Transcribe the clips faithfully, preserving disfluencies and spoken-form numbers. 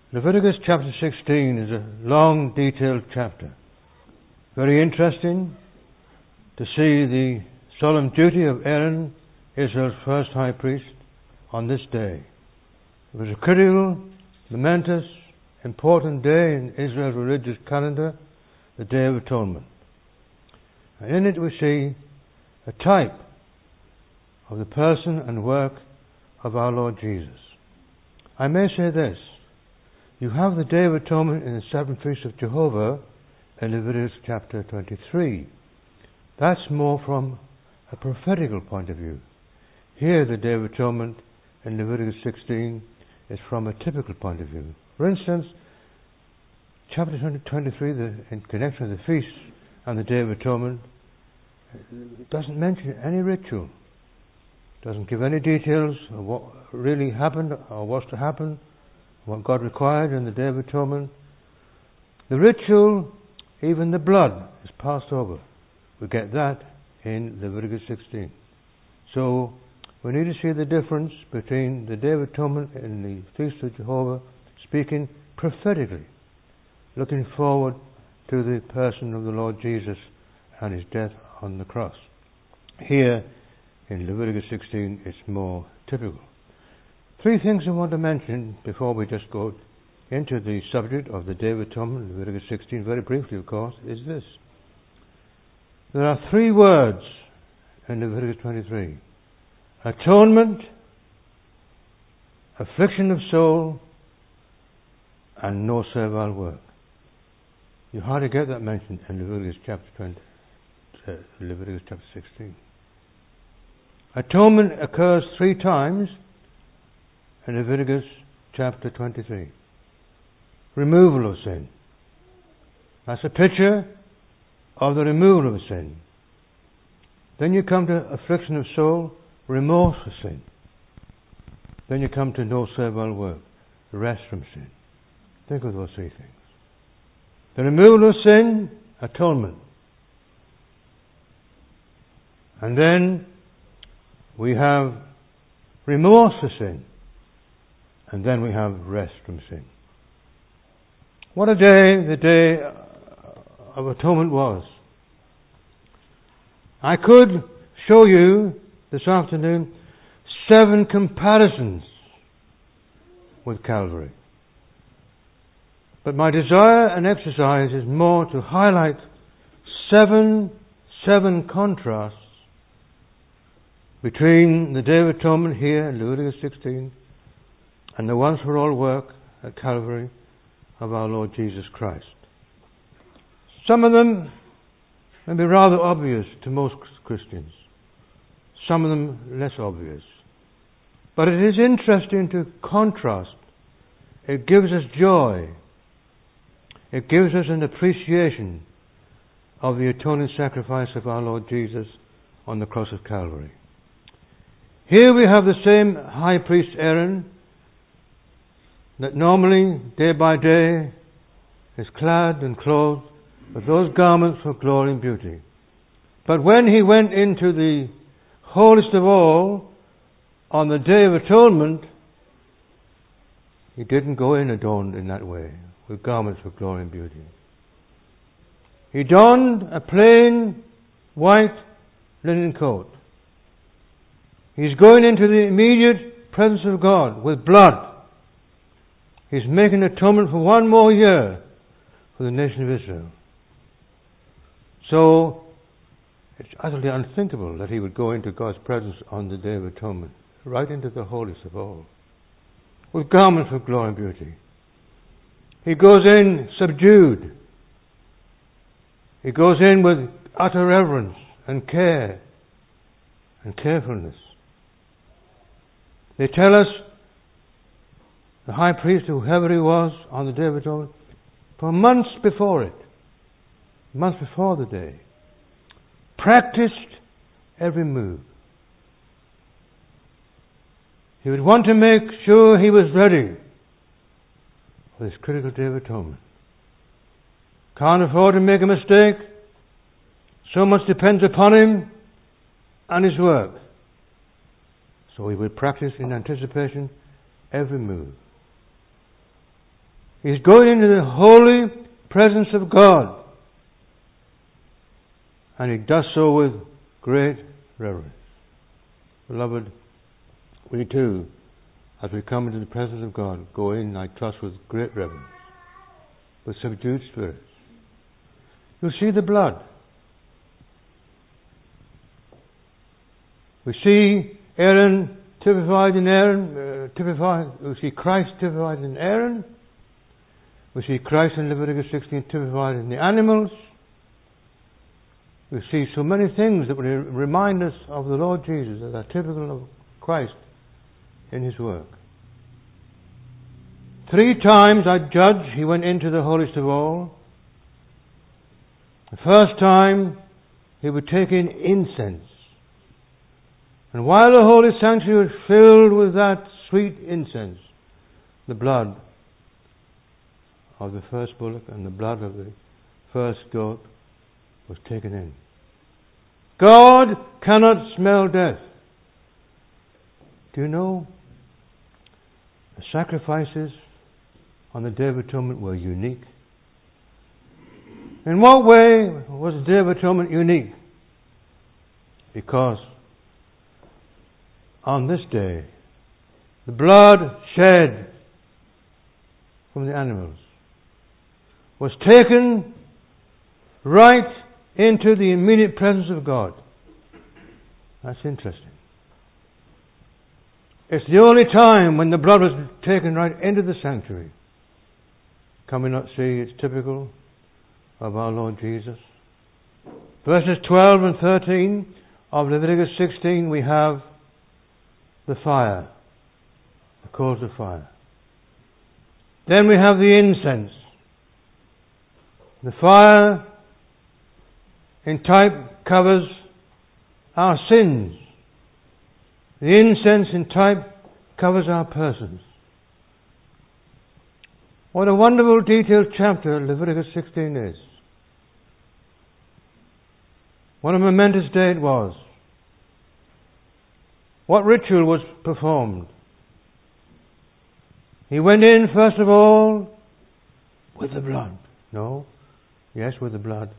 Leviticus chapter sixteen is a long, detailed chapter. Very interesting to see the solemn duty of Aaron, Israel's first high priest, on this day. It was a critical, momentous, important day in Israel's religious calendar, the Day of Atonement. And in it we see a type of the person and work of our Lord Jesus. I may say this: you have the Day of Atonement in the seven feasts of Jehovah in Leviticus chapter twenty-three. That's more from a prophetical point of view. Here the Day of Atonement in Leviticus sixteen is from a typical point of view. For instance, chapter twenty-three, the, in connection with the feast and the Day of Atonement, doesn't mention any ritual. Doesn't give any details of what really happened or was to happen, what God required in the Day of Atonement. The ritual, even the blood, is passed over. We get that in Leviticus sixteen. So we need to see the difference between the Day of Atonement and the Feast of Jehovah, speaking prophetically, looking forward to the person of the Lord Jesus and his death on the cross. Here in Leviticus sixteen it's more typical. Three things I want to mention before we just go into the subject of the Day of Atonement, Leviticus sixteen, very briefly of course, is this. There are three words in Leviticus twenty-three: atonement, affliction of soul, and no servile work. You hardly get that mentioned in Leviticus chapter twenty, uh, Leviticus chapter sixteen. Atonement occurs three times in Leviticus chapter twenty-three. Removal of sin. That's a picture of the removal of sin. Then you come to affliction of soul, remorse for sin. Then you come to no servile work, rest from sin. Think of those three things. The removal of sin, atonement. And then we have remorse for sin. And then we have rest from sin. What a day the Day of Atonement was. I could show you this afternoon seven comparisons with Calvary. But my desire and exercise is more to highlight seven, seven contrasts between the Day of Atonement here in Leviticus sixteen and the once for all work at Calvary of our Lord Jesus Christ. Some of them may be rather obvious to most Christians. Some of them less obvious. But it is interesting to contrast. It gives us joy. It gives us an appreciation of the atoning sacrifice of our Lord Jesus on the cross of Calvary. Here we have the same high priest Aaron that normally, day by day, is clad and clothed with those garments of glory and beauty. But when he went into the holiest of all on the Day of Atonement, he didn't go in adorned in that way, with garments of glory and beauty. He donned a plain white linen coat. He's going into the immediate presence of God with blood. He's making atonement for one more year for the nation of Israel. So, it's utterly unthinkable that he would go into God's presence on the Day of Atonement, right into the holiest of all, with garments of glory and beauty. He goes in subdued. He goes in with utter reverence and care and carefulness. They tell us the high priest, whoever he was, on the Day of Atonement, for months before it, months before the day, practiced every move. He would want to make sure he was ready for this critical Day of Atonement. Can't afford to make a mistake. So much depends upon him and his work. So he would practice in anticipation every move. He's going into the holy presence of God. And he does so with great reverence. Beloved, we too, as we come into the presence of God, go in, I trust, with great reverence, with subdued spirits. You'll see the blood. We see Aaron typified in Aaron, uh, typified, we see Christ typified in Aaron. We see Christ in Leviticus sixteen typified in the animals. We see so many things that will remind us of the Lord Jesus that are typical of Christ in his work. Three times, I judge, he went into the holiest of all. The first time, he would take in incense. And while the holy sanctuary was filled with that sweet incense, the blood of the first bullock and the blood of the first goat was taken in. God cannot smell death. Do you know the sacrifices on the Day of Atonement were unique? In what way was the Day of Atonement unique? Because on this day, the blood shed from the animals was taken right into the immediate presence of God. That's interesting. It's the only time when the blood was taken right into the sanctuary. Can we not see it's typical of our Lord Jesus? Verses twelve and thirteen of Leviticus sixteen, we have the fire, the coals of fire. Then we have the incense. The fire in type covers our sins. The incense in type covers our persons. What a wonderful detailed chapter Leviticus sixteen is. What a momentous day it was. What ritual was performed? He went in, first of all, with the blood. No? Yes, with the blood.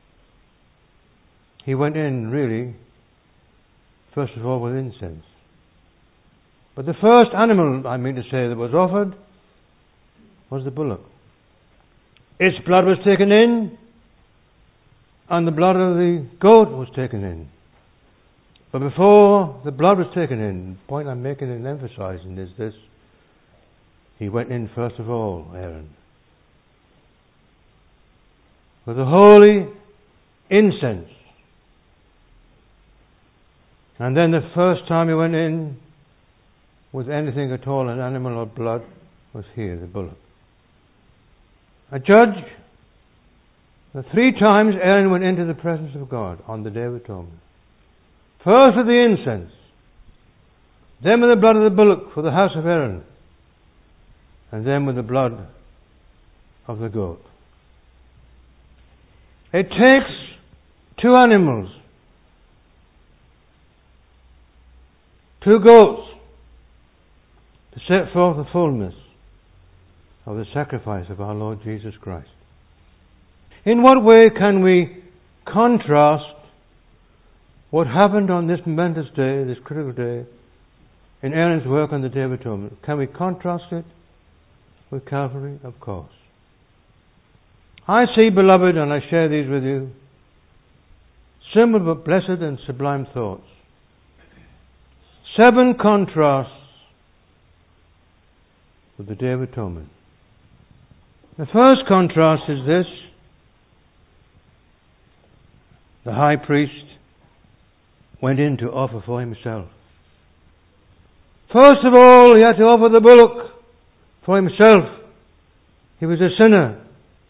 He went in, really, first of all, with incense. But the first animal, I mean to say, that was offered was the bullock. Its blood was taken in, and the blood of the goat was taken in. But before the blood was taken in, the point I'm making and emphasizing is this: he went in first of all, Aaron, with the holy incense. And then the first time he went in with anything at all, an animal or blood, was here, the bullock. A judge, the three times Aaron went into the presence of God on the Day of Atonement. First with the incense, then with the blood of the bullock for the house of Aaron, and then with the blood of the goat. It takes two animals, two goats, to set forth the fullness of the sacrifice of our Lord Jesus Christ. In what way can we contrast what happened on this momentous day, this critical day, in Aaron's work on the Day of Atonement? Can we contrast it with Calvary? Of course. I see, beloved, and I share these with you, simple but blessed and sublime thoughts. Seven contrasts with the Day of Atonement. The first contrast is this: the high priest went in to offer for himself. First of all, he had to offer the bullock for himself. He was a sinner.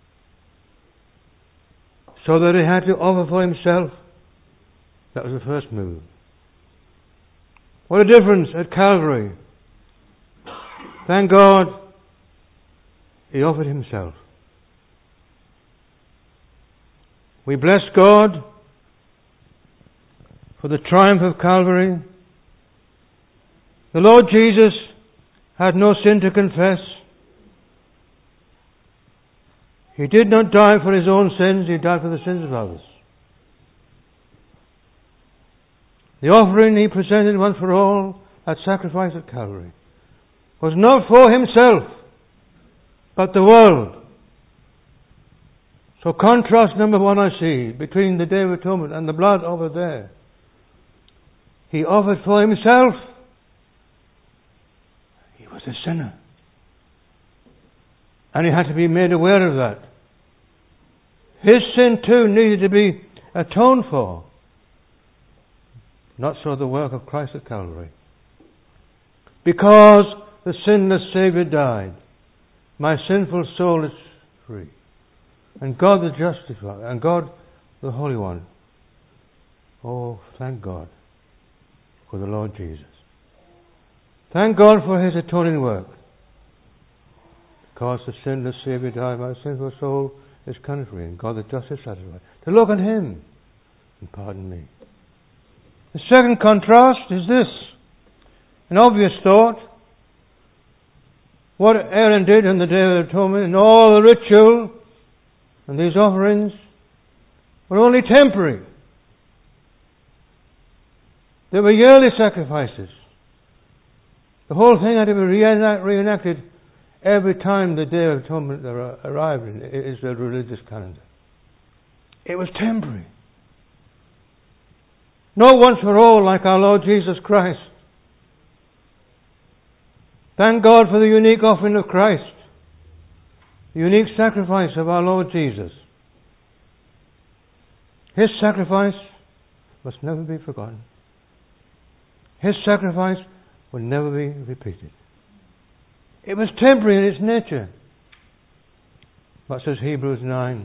So that he had to offer for himself. That was the first move. What a difference at Calvary. Thank God, he offered himself. We bless God for the triumph of Calvary. The Lord Jesus had no sin to confess. He did not die for his own sins, he died for the sins of others. The offering he presented once for all, that sacrifice at Calvary, was not for himself, but the world. So contrast number one I see between the Day of Atonement and the blood over there. He offered for himself. He was a sinner. And he had to be made aware of that. His sin too needed to be atoned for. Not so the work of Christ at Calvary. Because the sinless Saviour died, my sinful soul is free. And God the Justifier, and God the Holy One. Oh, thank God for the Lord Jesus. Thank God for His atoning work. Because the sinless Saviour died, my sinful soul is kind of free, and God the Just is satisfied. To look on Him and pardon me. The second contrast is this. An obvious thought. What Aaron did on the Day of Atonement and all the ritual and these offerings were only temporary. They were yearly sacrifices. The whole thing had to be reenact- reenacted every time the Day of Atonement arrived in Israel's religious calendar. It was temporary. Not once for all like our Lord Jesus Christ. Thank God for the unique offering of Christ. The unique sacrifice of our Lord Jesus. His sacrifice must never be forgotten. His sacrifice will never be repeated. It was temporary in its nature. But says Hebrews nine,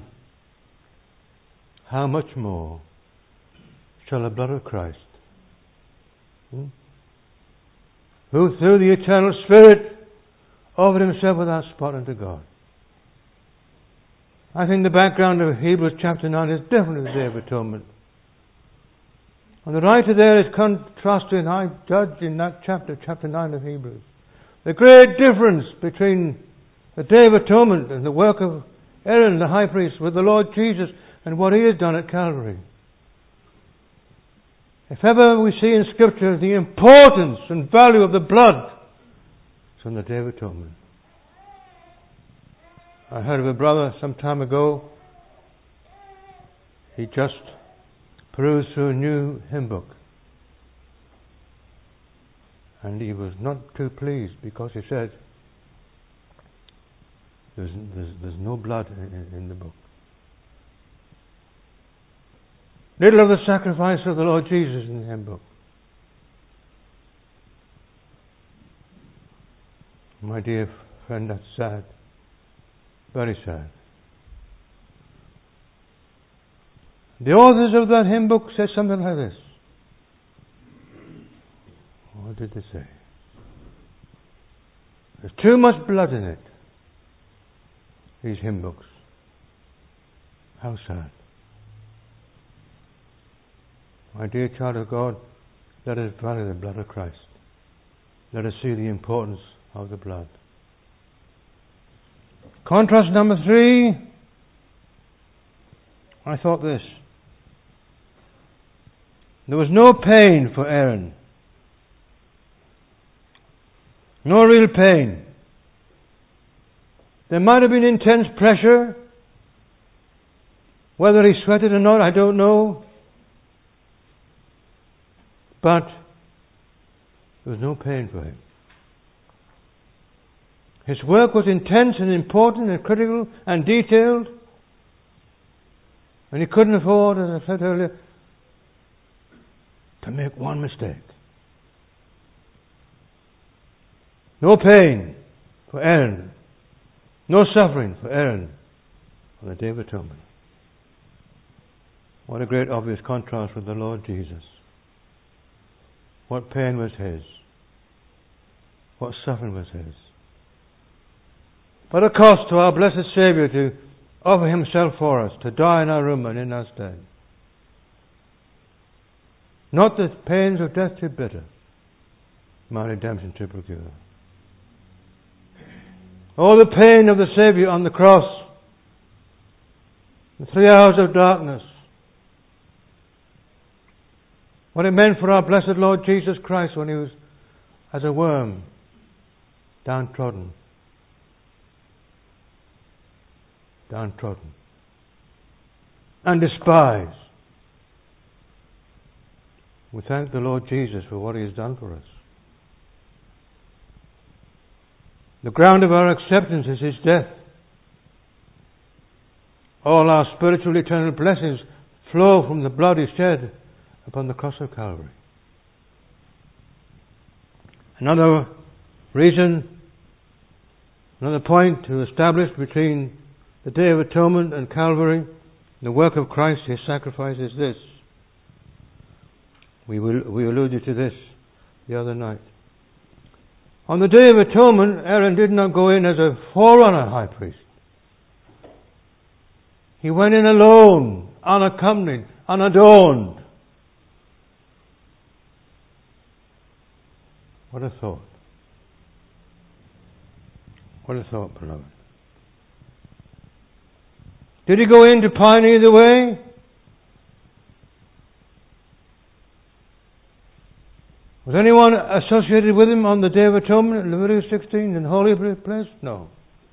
how much more shall the blood of Christ, hmm, who through the eternal Spirit offered himself without spot unto God. I think the background of Hebrews chapter nine is definitely the Day of Atonement. And the writer there is contrasting, I judge in that chapter, chapter nine of Hebrews, the great difference between the Day of Atonement and the work of Aaron the high priest with the Lord Jesus and what he has done at Calvary. If ever we see in Scripture the importance and value of the blood, it's on the Day of Atonement. I heard of a brother some time ago. He just perused through a new hymn book. And he was not too pleased because he said, there's, there's, there's no blood in, in the book. Little of the sacrifice of the Lord Jesus in the hymn book. My dear friend, that's sad. Very sad. The authors of that hymn book said something like this. What did they say? There's too much blood in it. These hymn books. How sad. My dear child of God, let us value the blood of Christ. Let us see the importance of the blood. Contrast number three. I thought this. There was no pain for Aaron. No real pain. There might have been intense pressure. Whether he sweated or not, I don't know. But there was no pain for him. His work was intense and important and critical and detailed. And he couldn't afford, as I said earlier, to make one mistake. No pain for Aaron. No suffering for Aaron on the Day of Atonement. What a great obvious contrast with the Lord Jesus. What pain was his. What suffering was his. What a cost to our blessed Saviour to offer himself for us, to die in our room and in our stead. Not the pains of death too bitter, my redemption to procure. Oh, the pain of the Saviour on the cross, the three hours of darkness, what it meant for our blessed Lord Jesus Christ when he was as a worm, downtrodden, downtrodden, and despised. We thank the Lord Jesus for what he has done for us. The ground of our acceptance is his death. All our spiritual eternal blessings flow from the blood he shed upon the cross of Calvary. Another reason, another point to establish between the Day of Atonement and Calvary, the work of Christ, his sacrifice, is this. We will, we alluded to this the other night. On the Day of Atonement, Aaron did not go in as a forerunner high priest. He went in alone, unaccompanied, unadorned. What a thought. What a thought, beloved. Did he go in to pioneer the way? Was anyone associated with him on the Day of Atonement in Leviticus sixteen in the holy place? No.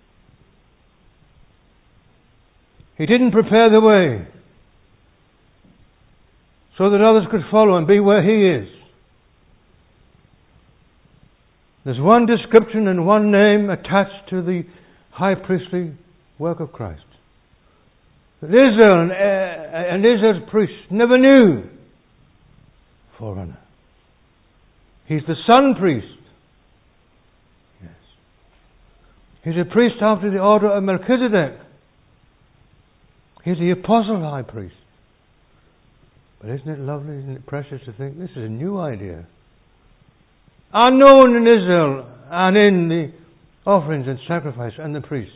He didn't prepare the way so that others could follow and be where he is. There's one description and one name attached to the high priestly work of Christ. That Israel and, uh, and Israel's priests never knew forerunner. He's the son priest. Yes. He's a priest after the order of Melchizedek. He's the apostle high priest. But isn't it lovely, isn't it precious to think this is a new idea? Unknown in Israel and in the offerings and sacrifice and the priests.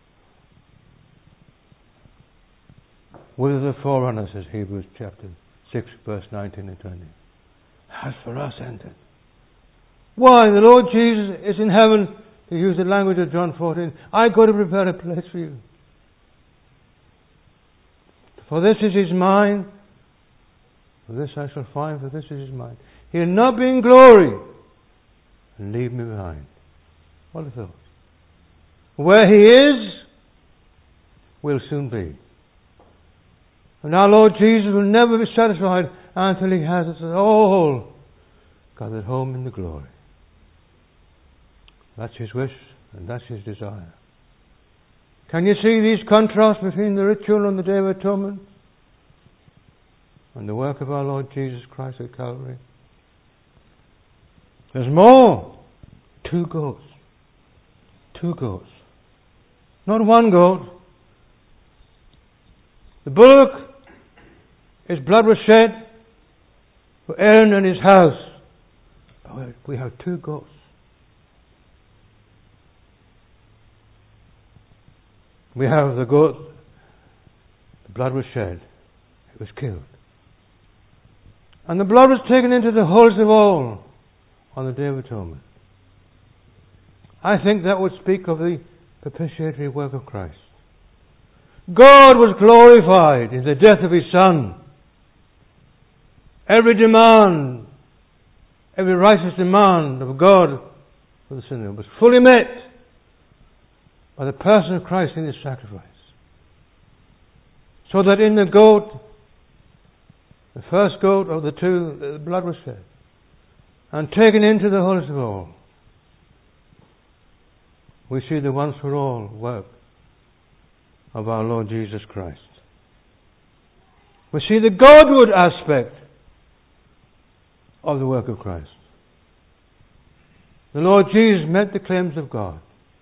With the forerunner, says Hebrews chapter six, verse nineteen and twenty. Has for us entered. Why? The Lord Jesus is in heaven, to use the language of John fourteen. I go to prepare a place for you. For this is his mind. For this I shall find, for this is his mind. He'll not be in glory and leave me behind. What a thought. Where he is, we'll soon be. And our Lord Jesus will never be satisfied until he has us all gathered home in the glory. That's his wish and that's his desire. Can you see these contrasts between the ritual on the Day of Atonement and the work of our Lord Jesus Christ at Calvary? There's more. Two goats. Two goats. Not one goat. The bullock, his blood was shed for Aaron and his house. But we have two goats. We have the goat, the blood was shed, it was killed. And the blood was taken into the holiest of all on the Day of Atonement. I think that would speak of the propitiatory work of Christ. God was glorified in the death of his Son. Every demand, every righteous demand of God for the sinner was fully met by the person of Christ in his sacrifice. So that in the goat, the first goat of the two, the blood was shed and taken into the holiest of all. We see the once for all work of our Lord Jesus Christ. We see the Godward aspect of the work of Christ. The Lord Jesus met the claims of God,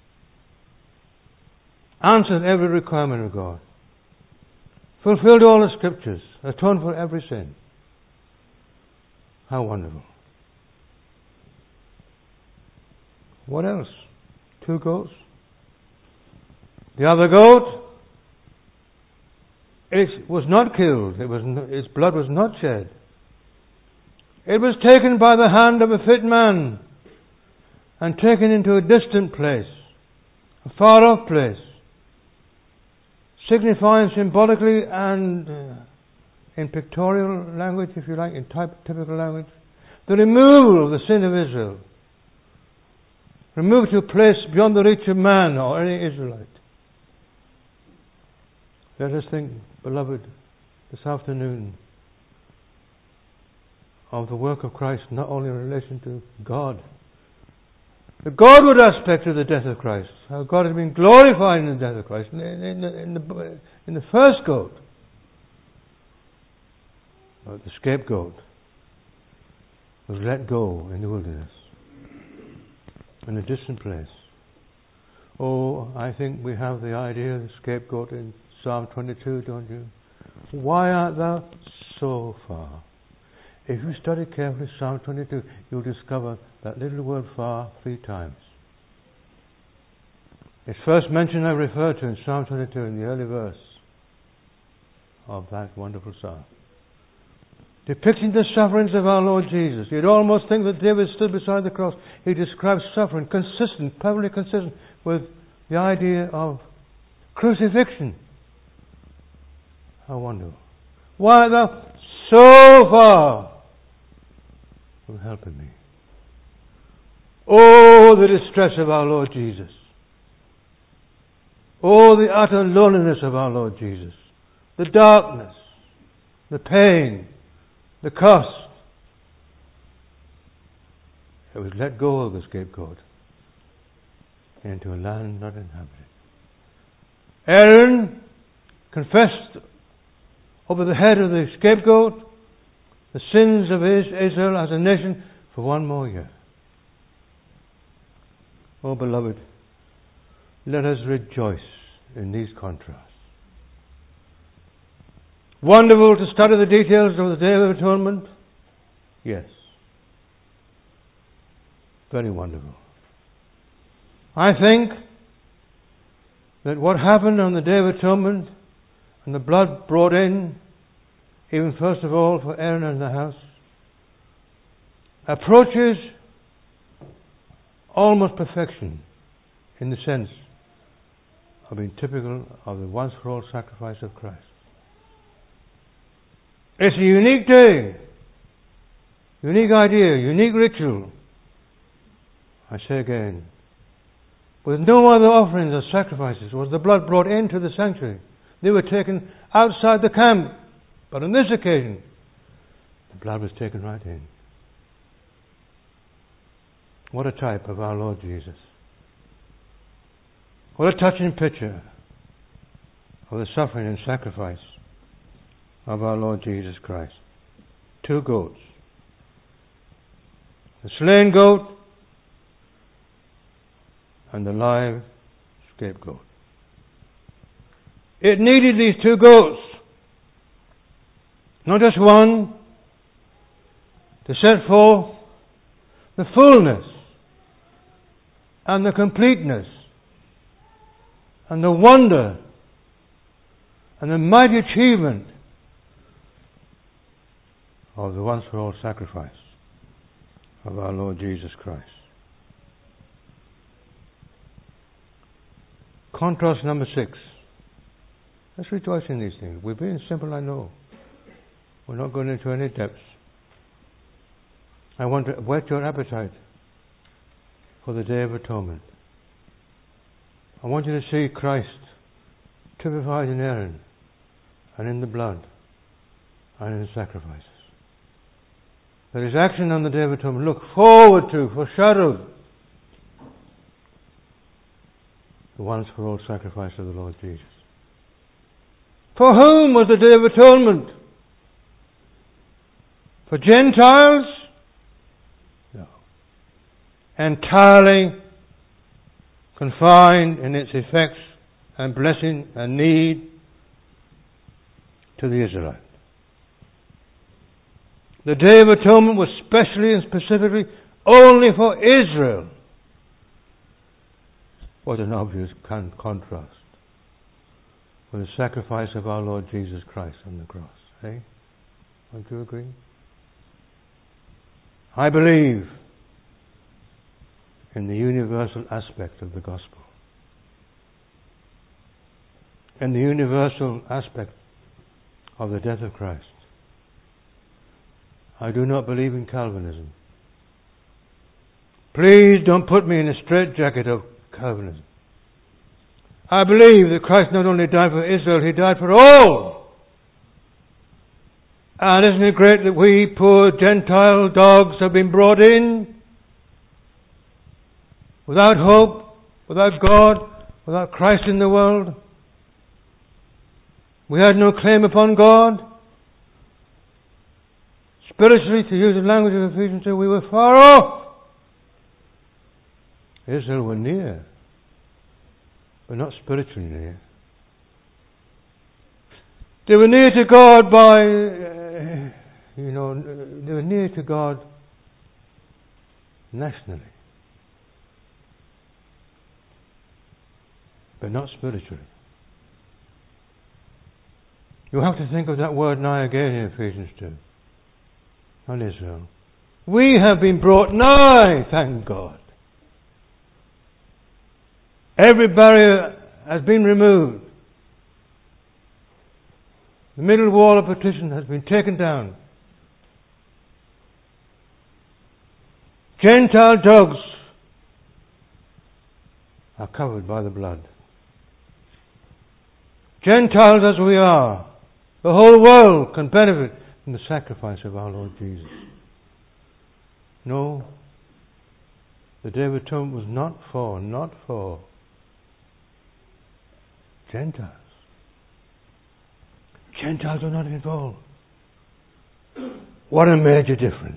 answered every requirement of God, fulfilled all the scriptures, atoned for every sin. How wonderful. What else? Two goats. The other goat, it was not killed. It was no, its blood was not shed. It was taken by the hand of a fit man and taken into a distant place, a far off place, signifying symbolically and uh, in pictorial language, if you like, in type, typical language, the removal of the sin of Israel. Removed to a place beyond the reach of man or any Israelite. Let us think, beloved, this afternoon of the work of Christ, not only in relation to God, the Godward aspect of the death of Christ, how God has been glorified in the death of Christ, in, in, the, in, the, in the first goat, or the scapegoat, was let go in the wilderness, in a distant place. Oh, I think we have the idea of the scapegoat in Psalm twenty-two, don't you? Why art thou so far? If you study carefully Psalm twenty-two, you'll discover that little word far three times. It's first mentioned, I refer to in Psalm twenty-two, in the early verse of that wonderful psalm, depicting the sufferings of our Lord Jesus. You'd almost think that David stood beside the cross. He describes suffering consistent, perfectly consistent with the idea of crucifixion. How wonderful. Why art thou so far from helping me? Oh, the distress of our Lord Jesus. Oh, the utter loneliness of our Lord Jesus. The darkness, the pain, the cost. It was let go of the scapegoat into a land not inhabited. Aaron confessed over the head of the scapegoat the sins of Israel as a nation for one more year. Oh, beloved, let us rejoice in these contrasts. Wonderful to study the details of the Day of Atonement? Yes. Very wonderful. I think that what happened on the Day of Atonement and the blood brought in, even first of all for Aaron and the house, approaches almost perfection in the sense of being typical of the once for all sacrifice of Christ. It's a unique day, unique idea, unique ritual. I say again, with no other offerings or sacrifices was the blood brought into the sanctuary. They were taken outside the camp. But on this occasion, the blood was taken right in. What a type of our Lord Jesus. What a touching picture of the suffering and sacrifice of our Lord Jesus Christ. Two goats. The slain goat and the live scapegoat. It needed these two goats, not just one, to set forth the fullness and the completeness and the wonder and the mighty achievement of the once for all sacrifice of our Lord Jesus Christ. Contrast number six. Let's rejoice in these things. We're being simple, I know. We're not going into any depths. I want to whet your appetite for the Day of Atonement. I want you to see Christ typified in Aaron and in the blood and in the sacrifices. That his action on the Day of Atonement look forward to, foreshadowed the once for all sacrifice of the Lord Jesus. For whom was the Day of Atonement? For Gentiles? No. Entirely confined in its effects and blessing and need to the Israelite. The Day of Atonement was specially and specifically only for Israel. What an obvious con- contrast with the sacrifice of our Lord Jesus Christ on the cross. Eh? Don't you agree? I believe in the universal aspect of the gospel. in the universal aspect of the death of Christ. I do not believe in Calvinism. Please don't put me in a straitjacket of Calvinism. I believe that Christ not only died for Israel, He died for all. And isn't it great that we poor Gentile dogs have been brought in without hope, without God, without Christ in the world? We had no claim upon God. Spiritually, to use the language of Ephesians two, we were far off. Israel were near, but not spiritually near. They were near to God by, uh, you know, they were near to God nationally, but not spiritually. You have to think of that word nigh again in Ephesians two. On Israel. We have been brought nigh, thank God. Every barrier has been removed. The middle wall of partition has been taken down. Gentile dogs are covered by the blood. Gentiles as we are, the whole world can benefit from the sacrifice of our Lord Jesus. No, the Day of Atonement was not for, not for Gentiles. Gentiles are not involved. What a major difference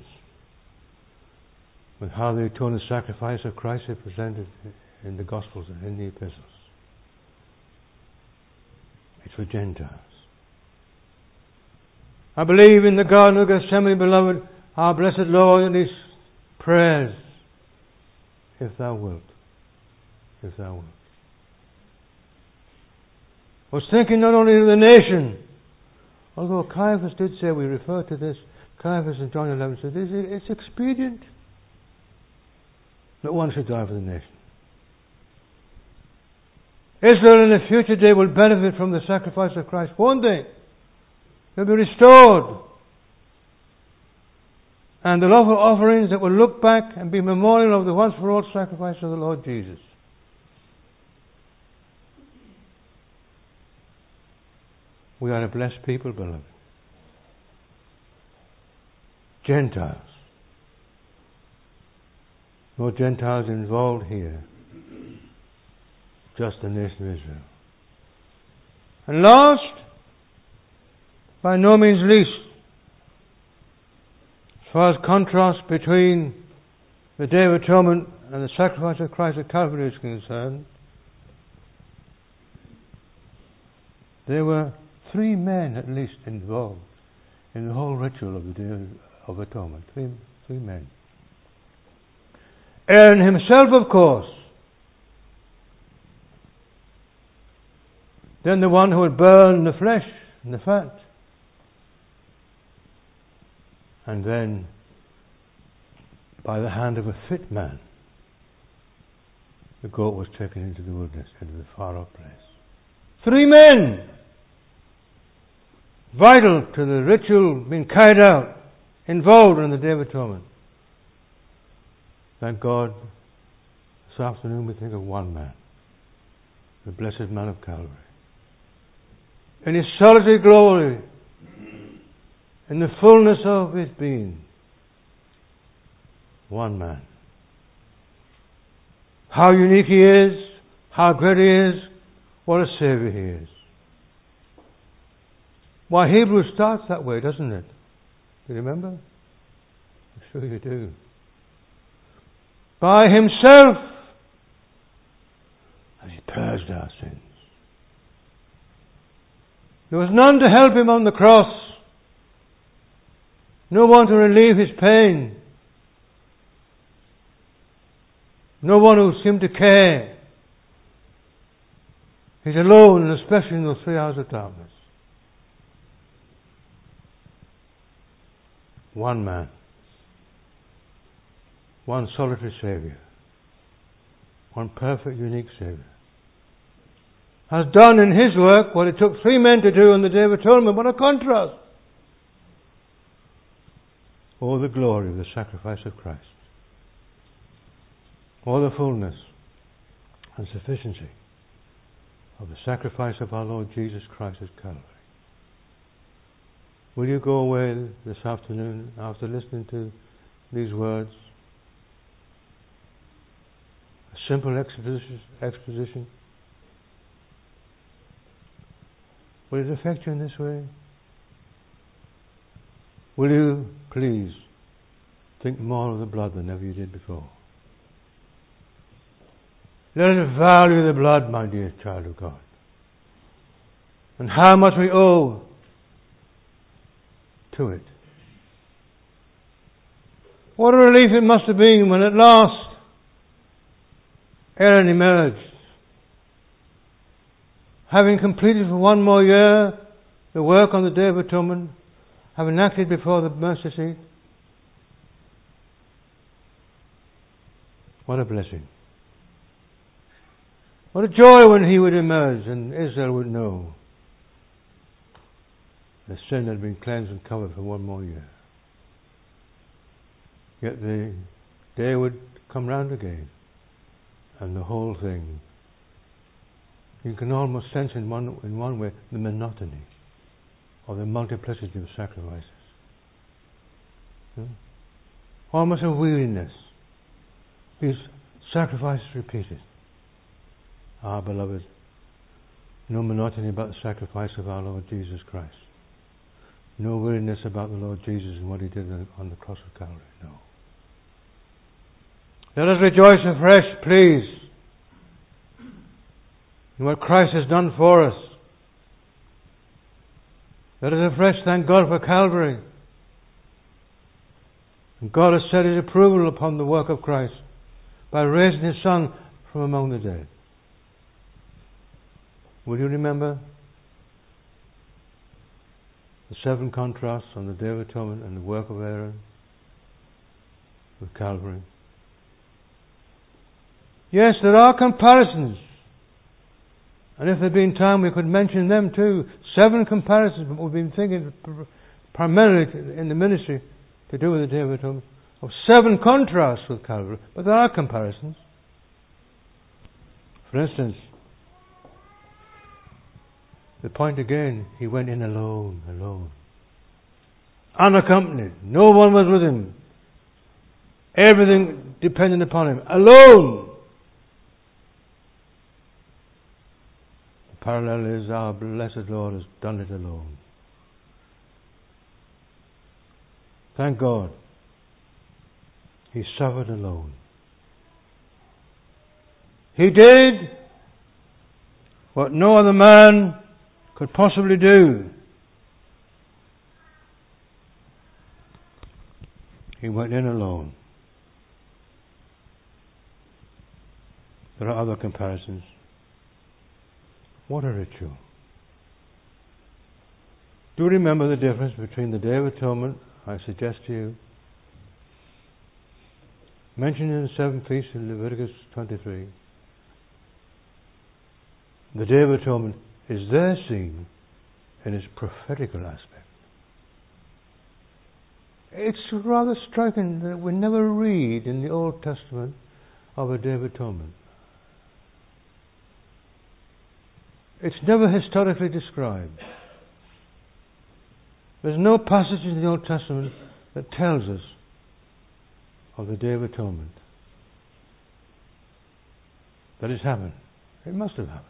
with how the atoning sacrifice of Christ is presented in the Gospels and in the Epistles. It's for Gentiles. I believe in the Garden of Gethsemane, beloved, our blessed Lord, in His prayers, if thou wilt, if thou wilt. I was thinking not only of the nation, although Caiaphas did say, we refer to this, Caiaphas in John eleven said, it's expedient that one should die for the nation. Israel in the future day will benefit from the sacrifice of Christ. One day, they'll be restored. And they'll offer offerings that will look back and be memorial of the once for all sacrifice of the Lord Jesus. We are a blessed people, beloved. Gentiles. No Gentiles involved here. Just the nation of Israel. And last, by no means least, as far as contrast between the Day of Atonement and the sacrifice of Christ at Calvary is concerned, there were three men at least involved in the whole ritual of the Day of Atonement. Three, three men. Aaron himself, of course. Then the one who would burn the flesh and the fat. And then, by the hand of a fit man, the goat was taken into the wilderness, into the far off place. Three men! Vital to the ritual being carried out, involved in the Day of Atonement. Thank God, this afternoon we think of one man, the blessed man of Calvary. In his solitary glory, in the fullness of his being, one man. How unique he is, how great he is, what a Saviour he is. Why, Hebrews starts that way, doesn't it? Do you remember? I'm sure you do. By himself has he purged our sins. There was none to help him on the cross. No one to relieve his pain. No one who seemed to care. He's alone, and especially in those three hours of darkness. One man. One solitary Saviour. One perfect, unique Saviour. has done in His work what it took three men to do on the Day of Atonement. What a contrast! Oh, the glory of the sacrifice of Christ. Oh, the fullness and sufficiency of the sacrifice of our Lord Jesus Christ at Calvary. Will you go away this afternoon after listening to these words? A simple exposition. exposition. Will it affect you in this way? Will you please think more of the blood than ever you did before? Let us value the blood, my dear child of God, and how much we owe to it. What a relief it must have been when at last Aaron emerged, having completed for one more year the work on the Day of Atonement, having acted before the mercy seat. What a blessing. What a joy when he would emerge and Israel would know the sin had been cleansed and covered for one more year. Yet the day would come round again, and the whole thing, you can almost sense in one in one way the monotony of the multiplicity of sacrifices. Hmm? Almost a weariness. These sacrifices repeated. Ah, beloved, no monotony about the sacrifice of our Lord Jesus Christ. No weariness about the Lord Jesus and what He did on the cross of Calvary. No. Let us rejoice afresh, please, in what Christ has done for us. Let us afresh thank God for Calvary. And God has set His approval upon the work of Christ by raising His Son from among the dead. Will you remember the seven contrasts on the Day of Atonement and the work of Aaron with Calvary? Yes, there are comparisons. And if there had been time, we could mention them too. Seven comparisons, but we've been thinking primarily in the ministry to do with the Day of Atonement, of seven contrasts with Calvary. But there are comparisons. For instance, the point again, He went in alone, alone. Unaccompanied. No one was with Him. Everything dependent upon Him. Alone. The parallel is our blessed Lord has done it alone. Thank God. He suffered alone. He did what no other man could possibly do. He went in alone. There are other comparisons. What a ritual. Do you remember the difference between the Day of Atonement, I suggest to you, mentioned in the seven feasts in Leviticus twenty-three? The Day of Atonement is there seen in its prophetical aspect. It's rather striking that we never read in the Old Testament of a Day of Atonement. It's never historically described. There's no passage in the Old Testament that tells us of the Day of Atonement. That it's happened. It must have happened.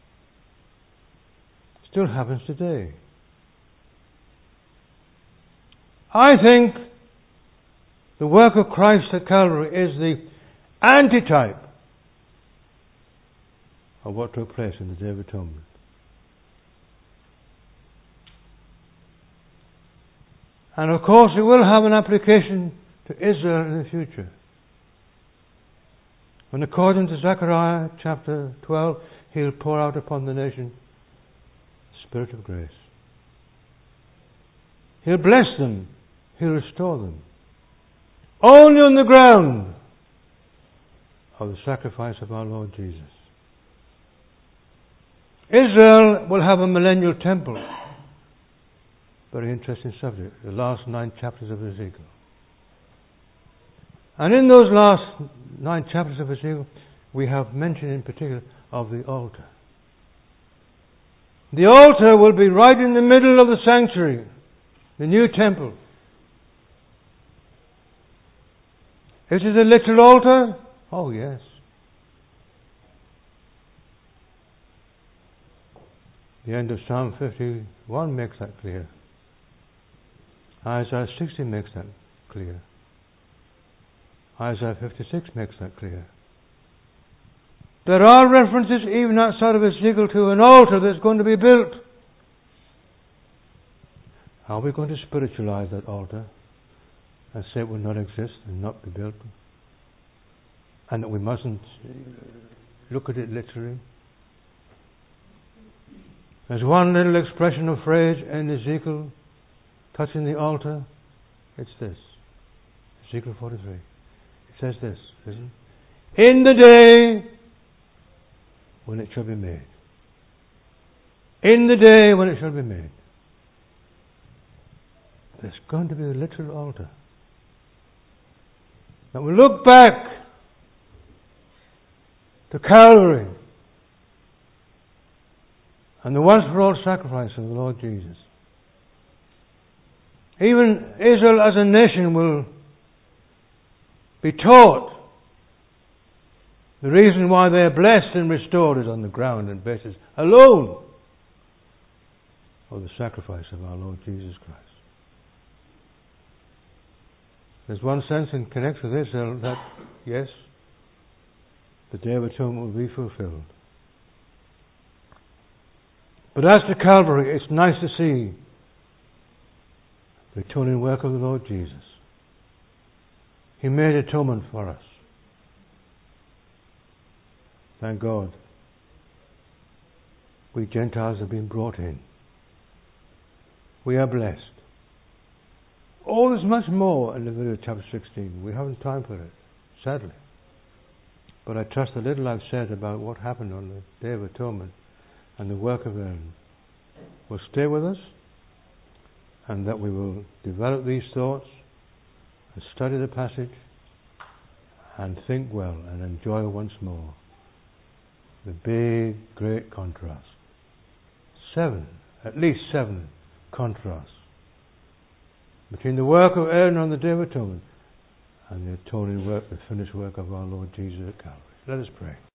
Still happens today. I think the work of Christ at Calvary is the antitype of what took place in the Day of Atonement. And of course it will have an application to Israel in the future. When according to Zechariah chapter twelve, He'll pour out upon the nation Spirit of grace. He'll bless them. He'll restore them. Only on the ground of the sacrifice of our Lord Jesus. Israel will have a millennial temple. Very interesting subject, the last nine chapters of Ezekiel. And in those last nine chapters of Ezekiel, we have mention in particular of the altar. The altar will be right in the middle of the sanctuary, the new temple. Is it a literal altar? Oh, yes. The end of Psalm fifty-one makes that clear. Isaiah sixty makes that clear. Isaiah fifty-six makes that clear. There are references even outside of Ezekiel to an altar that's going to be built. Are we going to spiritualize that altar and say it will not exist and not be built? And that we mustn't look at it literally? There's one little expression or phrase in Ezekiel touching the altar. It's this. Ezekiel forty-three. It says this, isn't it? In the day when it shall be made. In the day when it shall be made. There's going to be a literal altar. Now we look back to Calvary and the once for all sacrifice of the Lord Jesus. Even Israel as a nation will be taught the reason why they are blessed and restored is on the ground and basis alone of the sacrifice of our Lord Jesus Christ. There's one sense in connection with Israel that, yes, the Day of Atonement will be fulfilled. But as to Calvary, it's nice to see the atoning work of the Lord Jesus. He made atonement for us. Thank God. We Gentiles have been brought in. We are blessed. Oh, there's much more in Leviticus chapter sixteen. We haven't time for it, sadly. But I trust the little I've said about what happened on the Day of Atonement and the work of Aaron will stay with us, and that we will develop these thoughts and study the passage and think well and enjoy once more the big, great contrast. Seven, at least seven contrasts between the work of Aaron on the Day of Atonement and the atoning work, the finished work of our Lord Jesus at Calvary. Let us pray.